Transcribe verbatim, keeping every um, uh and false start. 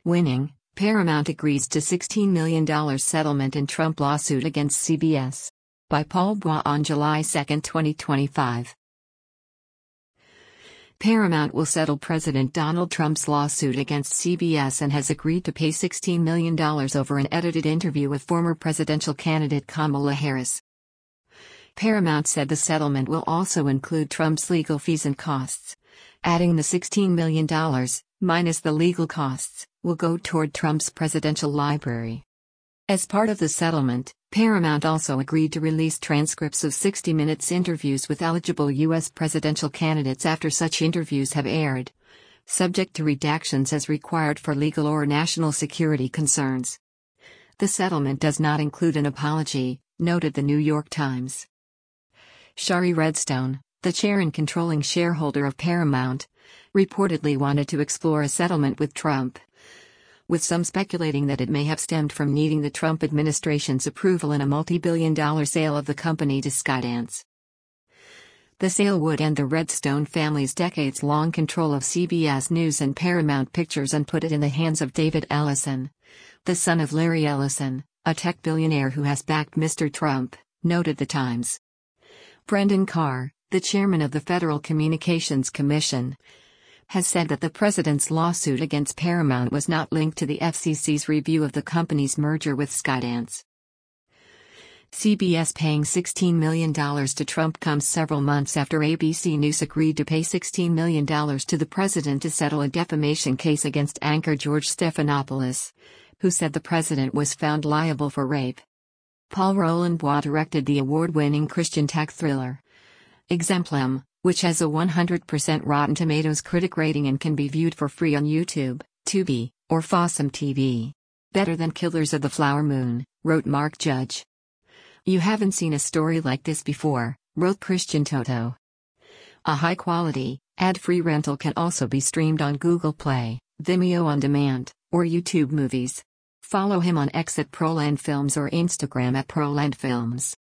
Winning, Paramount agrees to sixteen million dollars settlement in Trump lawsuit against C B S. By Paul Bois on July second, twenty twenty-five. Paramount will settle President Donald Trump's lawsuit against C B S and has agreed to pay sixteen million dollars over an edited interview with former presidential candidate Kamala Harris. Paramount said the settlement will also include Trump's legal fees and costs, adding the sixteen million dollars, minus the legal costs, will go toward Trump's presidential library. As part of the settlement, Paramount also agreed to release transcripts of sixty minutes interviews with eligible U S presidential candidates after such interviews have aired, subject to redactions as required for legal or national security concerns. The settlement does not include an apology, noted the New York Times. Shari Redstone, the chair and controlling shareholder of Paramount, reportedly wanted to explore a settlement with Trump, with some speculating that it may have stemmed from needing the Trump administration's approval in a multi-billion dollar sale of the company to Skydance. The sale would end the Redstone family's decades-long control of C B S News and Paramount Pictures and put it in the hands of David Ellison, the son of Larry Ellison, a tech billionaire who has backed Mister Trump, noted the Times. Brendan Carr, the chairman of the Federal Communications Commission, has said that the president's lawsuit against Paramount was not linked to the F C C's review of the company's merger with Skydance. C B S paying sixteen million dollars to Trump comes several months after A B C News agreed to pay sixteen million dollars to the president to settle a defamation case against anchor George Stephanopoulos, who said the president was found liable for rape. Paul Roland Bois directed the award-winning Christian tech thriller Exemplum, which has a one hundred percent Rotten Tomatoes critic rating and can be viewed for free on YouTube, Tubi, or Fossum T V. Better than Killers of the Flower Moon, wrote Mark Judge. You haven't seen a story like this before, wrote Christian Toto. A high-quality, ad-free rental can also be streamed on Google Play, Vimeo On Demand, or YouTube Movies. Follow him on X at Proland Films or Instagram at Proland Films.